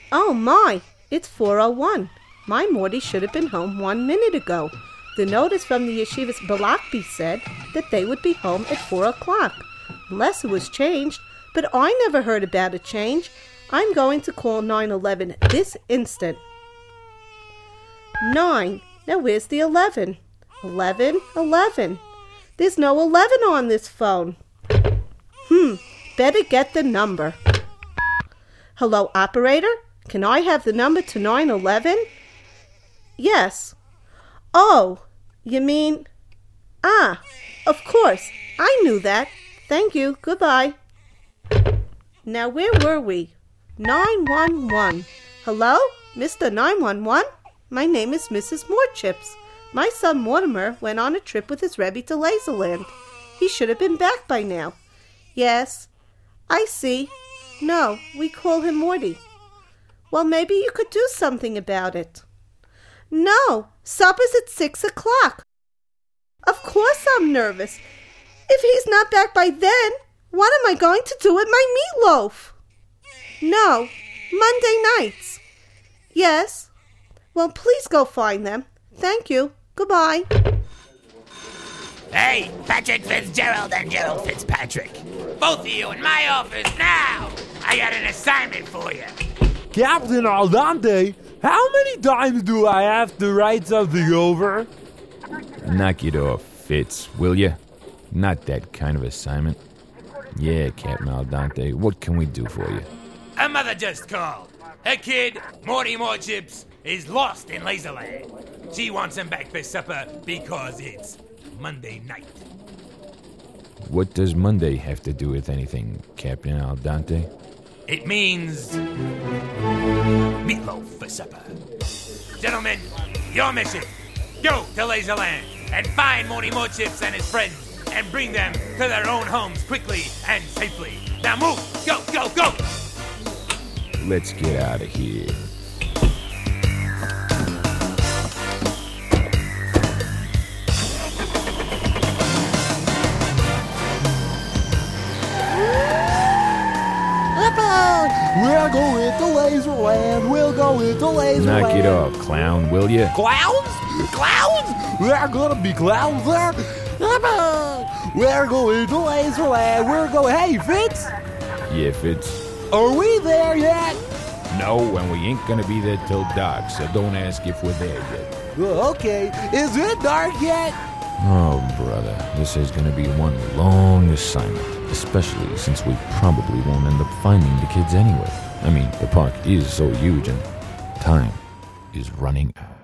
Oh my, it's 4:01. My Morty should have been home 1 minute ago. The notice from the yeshiva's Balakbi said that they would be home at 4 o'clock. Unless it was changed, but I never heard about a change. I'm going to call 911 this instant. 9. Now where's the 11? 11, 11. There's no 11 on this phone. Better get the number. Hello, operator? Can I have the number to 911? Yes. Oh, you mean... of course. I knew that. Thank you. Goodbye. Now, where were we? 911. Hello? Mr. 911? My name is Mrs. Morechips. My son Mortimer went on a trip with his Rebbe to Laserland. He should have been back by now. Yes. I see. No, we call him Morty. Well, maybe you could do something about it. No, supper's at 6 o'clock. Of course I'm nervous. If he's not back by then, what am I going to do with my meatloaf? No, Monday nights. Yes. Well, please go find them. Thank you. Goodbye. Hey, Patrick Fitzgerald and Gerald Fitzpatrick. Both of you in my office now. I got an assignment for you. Captain Al Dente, how many times do I have to write something over? Knock it off, Fitz, will you? Not that kind of assignment. Yeah, Captain Al Dente, what can we do for you? A mother just called. Her kid, Morty Morechips, is lost in Laserland. She wants him back for supper because it's Monday night. What does Monday have to do with anything, Captain Al Dente? It means meatloaf for supper. Gentlemen, your mission. Go to Laserland and find Morty Morechips and his friends and bring them to their own homes quickly and safely. Now move! Go, go, go! Let's get out of here. We're going to Laserland. We'll go into Laserland. Knock it off, clown, will you? Clowns? Clowns? We're gonna be clowns there. We're going to Laserland. We're going. Hey, Fitz. Yeah, Fitz. Are we there yet? No, and we ain't gonna be there till dark, so don't ask if we're there yet. Okay. Is it dark yet? Oh, brother, this is gonna be one long assignment, especially since we probably won't end up finding the kids anyway. I mean, the park is so huge and time is running out.